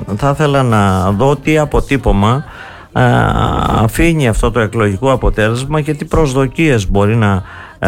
θα ήθελα να δω τι αποτύπωμα αφήνει αυτό το εκλογικό αποτέλεσμα και τι προσδοκίες μπορεί να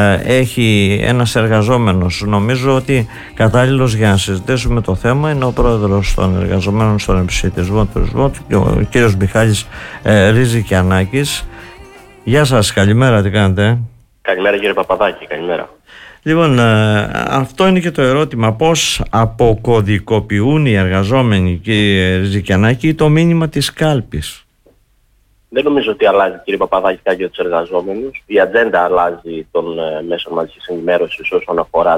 έχει ένας εργαζόμενος. Νομίζω ότι κατάλληλος για να συζητήσουμε το θέμα είναι ο πρόεδρος των εργαζομένων στον επισητισμό του ΣΒΟΤ, ο κύριος Μιχάλης Ριζικιανάκης. Γεια σας, καλημέρα, τι κάνετε? Καλημέρα κύριε Παπαδάκη, καλημέρα. Λοιπόν, αυτό είναι και το ερώτημα. Πώς αποκωδικοποιούν οι εργαζόμενοι, κύριε Ριζικιανάκη, το μήνυμα της κάλπης? Δεν νομίζω ότι αλλάζει, κύριε Παπαδάκη, κάτι για τους εργαζόμενους. Η ατζέντα αλλάζει των μέσων μαζικής ενημέρωσης όσον αφορά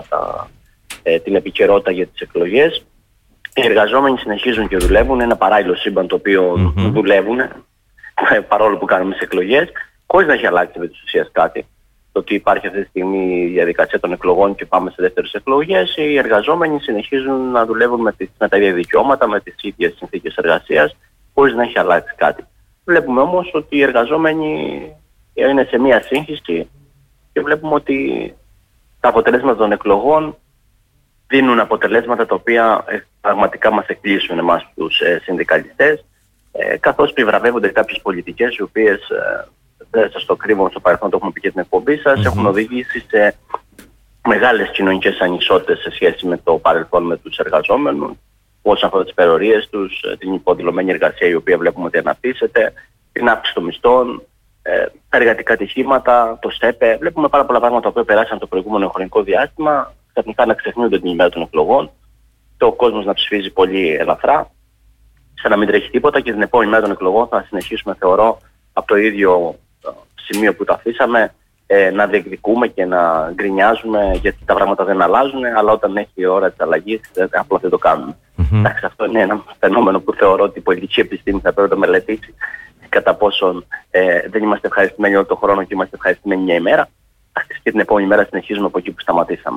την επικαιρότητα για τις εκλογές. Οι εργαζόμενοι συνεχίζουν και δουλεύουν. Είναι ένα παράλληλο σύμπαν το οποίο δουλεύουν παρόλο που κάνουμε τις εκλογές, χωρίς να έχει αλλάξει με της ουσίας κάτι. Το ότι υπάρχει αυτή τη στιγμή η διαδικασία των εκλογών και πάμε σε δεύτερες εκλογές, οι εργαζόμενοι συνεχίζουν να δουλεύουν με τα ίδια δικαιώματα, με τις ίδιες συνθήκες εργασίας, χωρίς να έχει αλλάξει κάτι. Βλέπουμε όμως ότι οι εργαζόμενοι είναι σε μία σύγχυση και βλέπουμε ότι τα αποτελέσματα των εκλογών δίνουν αποτελέσματα τα οποία πραγματικά μας εκπλήσουν εμάς τους συνδικαλιστές, καθώς επιβραβεύονται κάποιες πολιτικές οι οποίες, δεν σας το κρύβω, στο παρελθόν το έχουμε πει και την εκπομπή σας, έχουν οδηγήσει σε μεγάλες κοινωνικές ανισότητες σε σχέση με το παρελθόν με τους εργαζόμενους, όσον αφορά τις περιορίες τους, την υποδηλωμένη εργασία η οποία βλέπουμε ότι αναπτύσσεται, την αύξηση των μισθών, τα εργατικά ατυχήματα, το ΣΕΠΕ. Βλέπουμε πάρα πολλά πράγματα που περάσαν το προηγούμενο χρονικό διάστημα, ξαφνικά να ξεχνιούνται την ημέρα των εκλογών, ο κόσμος να ψηφίζει πολύ ελαφρά, σαν να μην τρέχει τίποτα, και την επόμενη μέρα των εκλογών θα συνεχίσουμε, θεωρώ, από το ίδιο σημείο που τα αφήσαμε, να διεκδικούμε και να γκρινιάζουμε γιατί τα πράγματα δεν αλλάζουν, αλλά όταν έχει η ώρα της αλλαγής απλά δεν το κάνουμε. Εντάξει, αυτό είναι ένα φαινόμενο που θεωρώ ότι η πολιτική επιστήμη θα πρέπει να μελετήσει κατά πόσον δεν είμαστε ευχαριστημένοι όλο τον χρόνο και είμαστε ευχαριστημένοι μια ημέρα. Και την επόμενη μέρα συνεχίζουμε από εκεί που σταματήσαμε.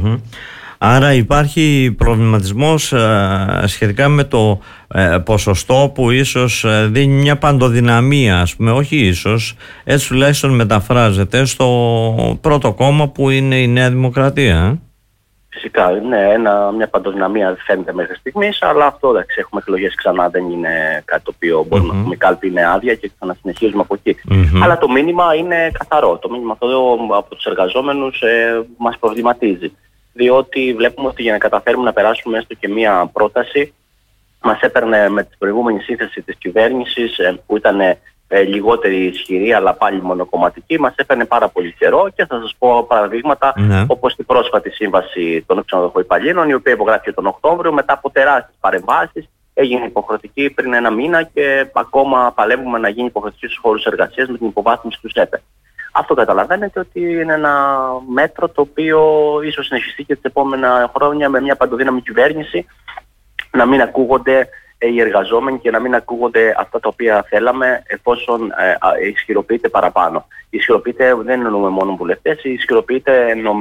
Άρα υπάρχει προβληματισμός σχετικά με το ποσοστό που ίσως δίνει μια παντοδυναμία, ας πούμε, όχι ίσως, έτσι τουλάχιστον μεταφράζεται στο πρώτο κόμμα που είναι η Νέα Δημοκρατία. Φυσικά, ναι, μια παντοδυναμία φαίνεται μέχρι στιγμής, αλλά αυτό, εντάξει, έχουμε εκλογές ξανά, δεν είναι κάτι το οποίο μπορούμε να πούμε, η κάλπη είναι άδεια και θα συνεχίζουμε από εκεί. Αλλά το μήνυμα είναι καθαρό. Το μήνυμα αυτό από τους εργαζόμενους μας προβληματίζει. Διότι βλέπουμε ότι για να καταφέρουμε να περάσουμε έστω και μία πρόταση, μας έπαιρνε με την προηγούμενη σύνθεση της κυβέρνησης, που ήταν λιγότερη ισχυρή αλλά πάλι μονοκομματική, μας έπαιρνε πάρα πολύ καιρό, και θα σας πω παραδείγματα όπως την πρόσφατη σύμβαση των ξενοδοχοϊπαλλήλων, η οποία υπογράφηκε τον Οκτώβριο μετά από τεράστιες παρεμβάσεις, έγινε υποχρεωτική πριν ένα μήνα και ακόμα παλεύουμε να γίνει υποχρεωτική στους χώρους εργασίας με την υποβάθμιση του ΣΕΠΕ. Αυτό καταλαβαίνετε ότι είναι ένα μέτρο το οποίο ίσως συνεχιστεί και τις επόμενα χρόνια με μια παντοδύναμη κυβέρνηση, να μην ακούγονται οι εργαζόμενοι και να μην ακούγονται αυτά τα οποία θέλαμε, εφόσον ισχυροποιείται παραπάνω. Ισχυροποιείται, δεν εννοούμε μόνο βουλευτές, ισχυροποιείται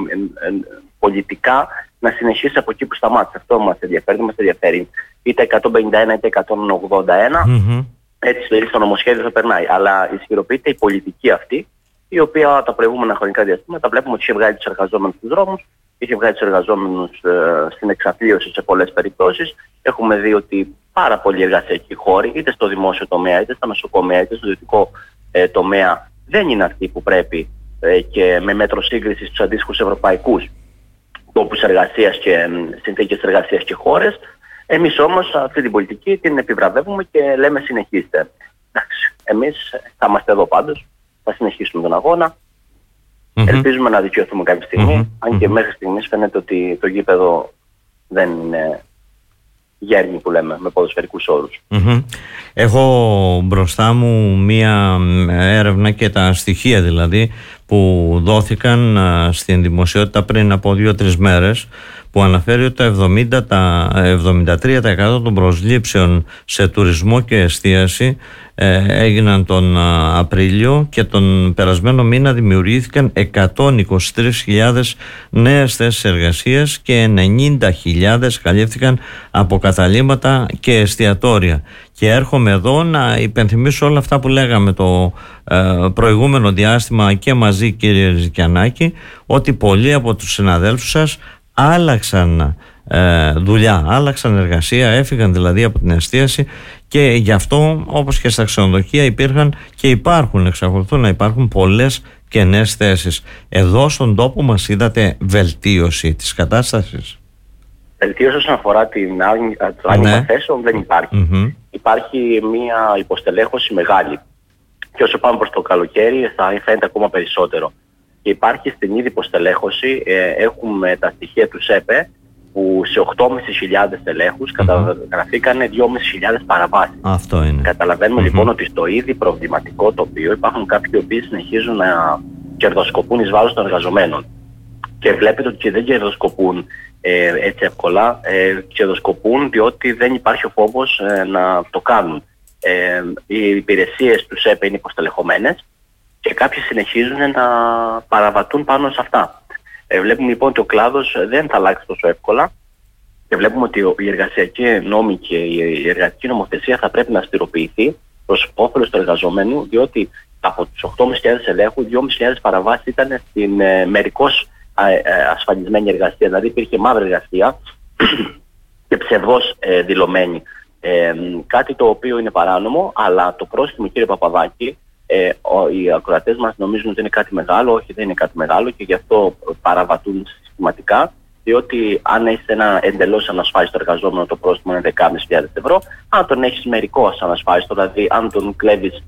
πολιτικά να συνεχίσει από εκεί που σταμάτησε. Αυτό μας ενδιαφέρει, μας ενδιαφέρει. Είτε 151 είτε 181, έτσι δηλαδή στο νομοσχέδιο θα περνάει. Αλλά ισχυροποιείται η πολιτική αυτή, η οποία τα προηγούμενα χρονικά διαστήματα βλέπουμε ότι είχε βγάλει τους εργαζόμενους στους δρόμους, είχε βγάλει τους εργαζόμενους στην εξαθλίωση σε πολλές περιπτώσεις. Έχουμε δει ότι πάρα πολλοί εργασιακοί χώροι, είτε στο δημόσιο τομέα, είτε στα νοσοκομεία, είτε στο ιδιωτικό τομέα, δεν είναι αυτοί που πρέπει και με μέτρο σύγκρισης στους αντίστοιχους ευρωπαϊκούς τόπους εργασίας και συνθήκες εργασίας και χώρες. Εμείς όμως αυτή την πολιτική την επιβραβεύουμε και λέμε συνεχίστε. Εντάξει, εμείς θα είμαστε εδώ πάντως. Θα συνεχίσουμε τον αγώνα. Ελπίζουμε να δικαιωθούμε κάποια στιγμή. Αν και μέχρι στιγμής φαίνεται ότι το γήπεδο δεν είναι γέρνη που λέμε με ποδοσφαιρικούς όρους. Έχω μπροστά μου μία έρευνα και τα στοιχεία δηλαδή που δόθηκαν στην δημοσιότητα πριν από 2-3 μέρες, που αναφέρει ότι τα 73% των προσλήψεων σε τουρισμό και εστίαση έγιναν τον Απρίλιο, και τον περασμένο μήνα δημιουργήθηκαν 123.000 νέες θέσεις εργασίας και 90.000 καλύφθηκαν από καταλύματα και εστιατόρια. Και έρχομαι εδώ να υπενθυμίσω όλα αυτά που λέγαμε το προηγούμενο διάστημα και μαζί, κύριε Ριζικιανάκη, ότι πολλοί από τους συναδέλφους σας άλλαξαν δουλειά, άλλαξαν εργασία, έφυγαν δηλαδή από την εστίαση, και γι' αυτό, όπως και στα ξενοδοχεία, υπήρχαν και υπάρχουν, εξακολουθούν να υπάρχουν πολλές κενές θέσεις. Εδώ στον τόπο μας είδατε βελτίωση της κατάστασης? Βελτίωση όσον αφορά την άνοιγμα θέσεων δεν υπάρχει. Υπάρχει μια υποστελέχωση μεγάλη. Και όσο πάμε προς το καλοκαίρι θα φαίνεται ακόμα περισσότερο. Και υπάρχει στην ήδη υποστελέχωση, έχουμε τα στοιχεία του ΣΕΠΕ, που σε 8.500 ελέγχους καταγραφήκαν 2.500 παραβάσεις. Αυτό είναι. Καταλαβαίνουμε λοιπόν ότι στο ήδη προβληματικό τοπίο υπάρχουν κάποιοι οι οποίοι συνεχίζουν να κερδοσκοπούν εις βάρος των εργαζομένων. Και βλέπετε ότι δεν κερδοσκοπούν έτσι εύκολα, κερδοσκοπούν διότι δεν υπάρχει ο φόβος να το κάνουν. Οι υπηρεσίες του ΣΕΠ είναι υποστελεχωμένες και κάποιοι συνεχίζουν να παραβατούν πάνω σε αυτά. Βλέπουμε λοιπόν ότι ο κλάδος δεν θα αλλάξει τόσο εύκολα και βλέπουμε ότι η εργασιακή νόμη και η εργατική νομοθεσία θα πρέπει να αστηροποιηθεί προς όφελος του εργαζομένου, διότι από τους 8.500 ελέγχους, 2.500 παραβάσεις ήταν στην μερικώς ασφαλισμένη εργασία, δηλαδή υπήρχε μαύρη εργασία και ψευδώς δηλωμένη. Κάτι το οποίο είναι παράνομο, αλλά το πρόστιμο, κύριε Παπαδάκη, οι ακροατές μας νομίζουν ότι είναι κάτι μεγάλο. Όχι, δεν είναι κάτι μεγάλο, και γι' αυτό παραβατούν συστηματικά, διότι αν έχεις ένα εντελώς ανασφάλιστο εργαζόμενο, το πρόστιμο είναι 10.500 ευρώ. Αν τον έχεις μερικώς ανασφάλιστο, δηλαδή αν τον κλέβεις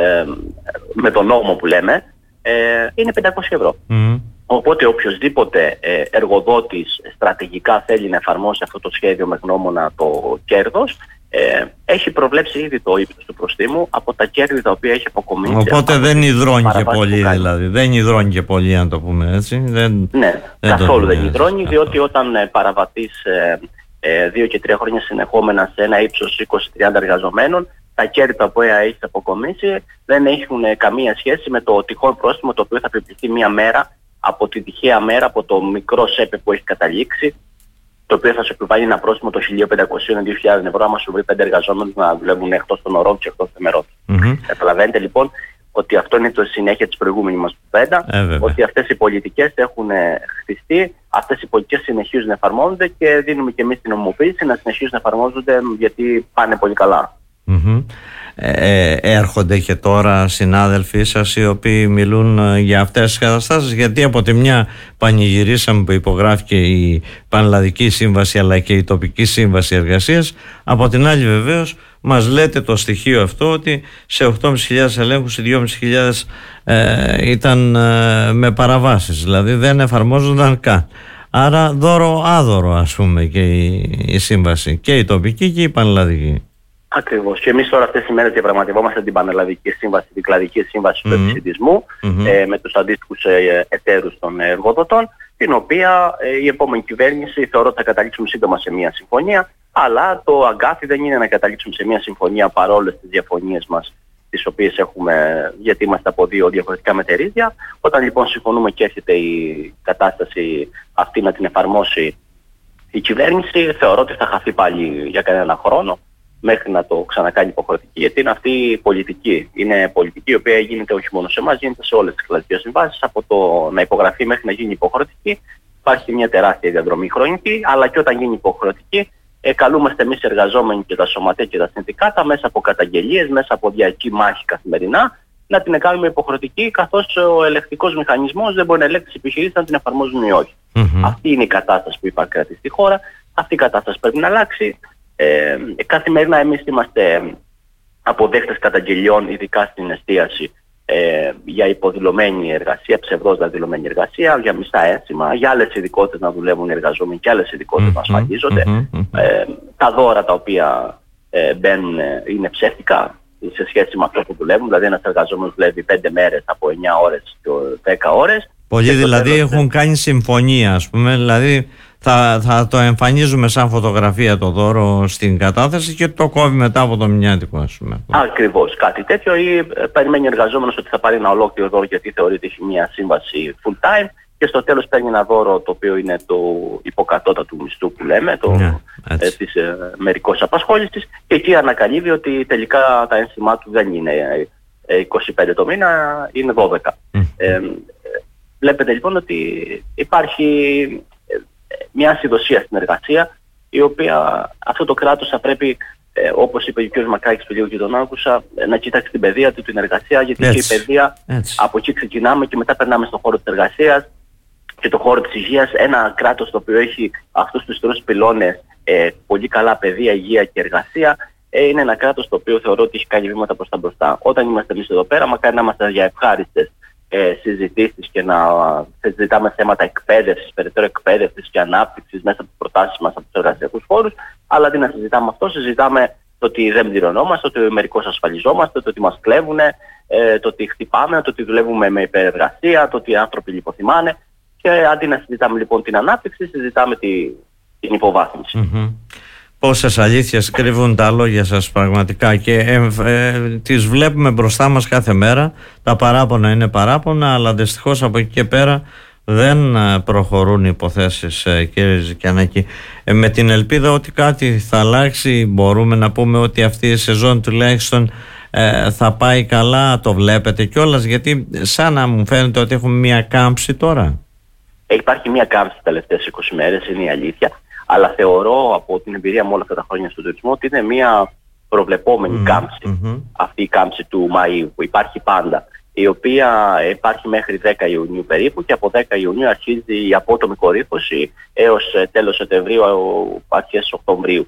με τον νόμο που λέμε, είναι 500 ευρώ. Οπότε οποιοσδήποτε εργοδότης στρατηγικά θέλει να εφαρμόσει αυτό το σχέδιο με γνώμονα το κέρδος, έχει προβλέψει ήδη το ύψος του προστίμου από τα κέρδη τα οποία έχει αποκομίσει. Οπότε δεν υδρώνει και πολύ, δηλαδή. Δεν υδρώνει και πολύ, αν το πούμε έτσι. Ναι, καθόλου δεν υδρώνει, διότι όταν παραβατείς 2 και 3 χρόνια συνεχόμενα σε ένα ύψος 20-30 εργαζομένων, τα κέρδη τα οποία έχεις αποκομίσει δεν έχουν καμία σχέση με το τυχόν πρόστιμο το οποίο θα επιβληθεί μία μέρα, από τη τυχαία μέρα, από το μικρό ΣΕΠΕ που έχει καταλήξει, το οποίο θα σου επιβάλλει ένα πρόστιμο το 1.500-2.000 ευρώ άμα σου βρει 5 εργαζόμενους να δουλεύουν εκτός των ωρών και εκτός των ημερών. Καταλαβαίνετε λοιπόν ότι αυτό είναι το συνέχεια της προηγούμενης μας κουβέντα, ότι αυτές οι πολιτικές έχουν χτιστεί, αυτές οι πολιτικές συνεχίζουν να εφαρμόζονται και δίνουμε και εμείς την νομιμοποίηση να συνεχίζουν να εφαρμόζονται, γιατί πάνε πολύ καλά. Έρχονται και τώρα συνάδελφοί σας οι οποίοι μιλούν για αυτές τις καταστάσεις? Γιατί από τη μια πανηγυρίσαμε που υπογράφηκε η Πανελλαδική Σύμβαση αλλά και η Τοπική Σύμβαση Εργασίας, από την άλλη βεβαίως μας λέτε το στοιχείο αυτό ότι σε 8.500 ελέγχους οι 2.500 ήταν με παραβάσεις, δηλαδή δεν εφαρμόζονταν καν. Άρα δώρο άδωρο, ας πούμε, και η σύμβαση, και η τοπική και η πανελλαδική. Ακριβώς. Και εμείς τώρα αυτές τις μέρες διαπραγματευόμαστε την Πανελλαδική Σύμβαση, την Κλαδική Σύμβαση του επισητισμού, με τους αντίστοιχους εταίρους των εργοδοτών, την οποία η επόμενη κυβέρνηση θεωρώ ότι θα καταλήξουμε σύντομα σε μια συμφωνία, αλλά το αγκάθι δεν είναι να καταλήξουμε σε μια συμφωνία παρόλες τις διαφωνίες μας, τις οποίες έχουμε, γιατί είμαστε από 2 διαφορετικά μετερίδια. Όταν λοιπόν συμφωνούμε και έρχεται η κατάσταση αυτή να την εφαρμόσει η κυβέρνηση, θεωρώ ότι θα χαθεί πάλι για κανένα χρόνο, μέχρι να το ξανακάνει υποχρεωτική. Γιατί είναι αυτή η πολιτική. Είναι πολιτική η οποία γίνεται όχι μόνο σε εμάς, γίνεται σε όλες τις κλαδικές συμβάσεις. Από το να υπογραφεί μέχρι να γίνει υποχρεωτική υπάρχει μια τεράστια διαδρομή χρονική, αλλά και όταν γίνει υποχρεωτική καλούμαστε εμείς οι εργαζόμενοι και τα σωματεία και τα συνδικάτα μέσα από καταγγελίες, μέσα από διαρκή μάχη καθημερινά να την κάνουμε υποχρεωτική, καθώς ο ελεκτικός μηχανισμός δεν μπορεί να ελέγξει τις επιχειρήσεις αν την εφαρμόζουν ή όχι. Αυτή είναι η κατάσταση που υπάρχει κρατήσει στη χώρα. Αυτή η κατάσταση πρέπει να αλλάξει. Καθημερινά εμείς είμαστε αποδέχτες καταγγελιών, ειδικά στην εστίαση, για υποδηλωμένη εργασία, ψευδώς δηλωμένη εργασία, για μισθά ένσημα, για άλλες ειδικότητες να δουλεύουν οι εργαζόμενοι και άλλες ειδικότητες να ασφαλίζονται. Τα δώρα τα οποία μπαίνουν είναι ψεύτικα σε σχέση με αυτό που δουλεύουν, δηλαδή ένας εργαζόμενος δουλεύει 5 μέρες από 9 ώρες και 10 ώρες. Πολλοί δηλαδή έχουν κάνει συμφωνία, ας πούμε, δηλαδή θα το εμφανίζουμε σαν φωτογραφία το δώρο στην κατάθεση και το κόβει μετά από το μηνιάτικο, ας πούμε. Ακριβώς, κάτι τέτοιο, ή περιμένει ο εργαζόμενος ότι θα πάρει ένα ολόκληρο δώρο γιατί θεωρείται ότι έχει μια σύμβαση full time και στο τέλος παίρνει ένα δώρο το οποίο είναι το υποκατώτατο του μισθού που λέμε, της μερικώς απασχόλησης, και εκεί ανακαλύβει ότι τελικά τα ένσημά του δεν είναι 25 το μήνα, είναι 12. Βλέπετε λοιπόν ότι υπάρχει μια ασυδοσία στην εργασία, η οποία αυτό το κράτος θα πρέπει, όπως είπε ο κ. Μακάκης πριν λίγο και τον άκουσα, να κοιτάξει την παιδεία του, την εργασία, γιατί και η παιδεία από εκεί ξεκινάμε και μετά περνάμε στον χώρο της εργασίας και το χώρο της υγείας. Ένα κράτος το οποίο έχει αυτούς τους τρεις πυλώνες, πολύ καλά παιδεία, υγεία και εργασία, είναι ένα κράτος το οποίο θεωρώ ότι έχει κάνει βήματα προς τα μπροστά. Όταν είμαστε εμείς εδώ πέρα, μακάρι να είμαστε για ευχάριστες συζητήσεις και να συζητάμε θέματα εκπαίδευσης, περαιτέρω εκπαίδευσης και ανάπτυξης μέσα από τις προτάσεις μας από τους εργασιακούς χώρους, αλλά αντί να συζητάμε αυτό, συζητάμε το ότι δεν πληρωνόμαστε, το ότι μερικώς ασφαλιζόμαστε, το ότι μας κλέβουν, το ότι χτυπάμε, το ότι δουλεύουμε με υπερεργασία, το ότι οι άνθρωποι λιποθυμάνε, και αντί να συζητάμε λοιπόν την ανάπτυξη, συζητάμε την υποβάθμιση. Πόσες αλήθειες κρύβουν τα λόγια σας πραγματικά, και τις βλέπουμε μπροστά μας κάθε μέρα. Τα παράπονα είναι παράπονα, αλλά δυστυχώς από εκεί και πέρα δεν προχωρούν οι υποθέσεις, κύριε Ζικιανάκη. Με την ελπίδα ότι κάτι θα αλλάξει, μπορούμε να πούμε ότι αυτή η σεζόν τουλάχιστον θα πάει καλά. Το βλέπετε κιόλας, γιατί σαν να μου φαίνεται ότι έχουμε μια κάμψη τώρα. Υπάρχει μια κάμψη τις τελευταίες 20 μέρες, είναι η αλήθεια. Αλλά θεωρώ από την εμπειρία μου όλα αυτά τα χρόνια στον τουρισμό ότι είναι μια προβλεπόμενη κάμψη. Αυτή η κάμψη του Μαΐου που υπάρχει πάντα, η οποία υπάρχει μέχρι 10 Ιουνίου περίπου, και από 10 Ιουνίου αρχίζει η απότομη κορύφωση έως τέλος Σεπτεμβρίου, αρχές Οκτωβρίου.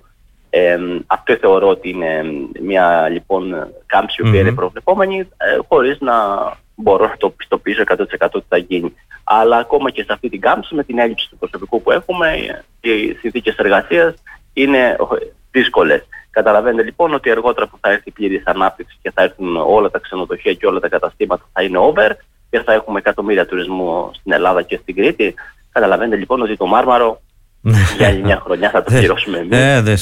Αυτό θεωρώ ότι είναι μια λοιπόν κάμψη η οποία είναι προβλεπόμενη, χωρίς να μπορώ να το πιστοποιήσω 100% ότι θα γίνει. Αλλά ακόμα και σε αυτή την κάμψη, με την έλλειψη του προσωπικού που έχουμε, οι συνθήκες εργασίας είναι δύσκολες. Καταλαβαίνετε λοιπόν ότι αργότερα που θα έρθει η πλήρης ανάπτυξη και θα έρθουν όλα τα ξενοδοχεία και όλα τα καταστήματα, θα είναι over και θα έχουμε εκατομμύρια τουρισμού στην Ελλάδα και στην Κρήτη. Καταλαβαίνετε λοιπόν ότι το Μάρμαρο για άλλη μια χρονιά θα το πληρώσουμε εμείς.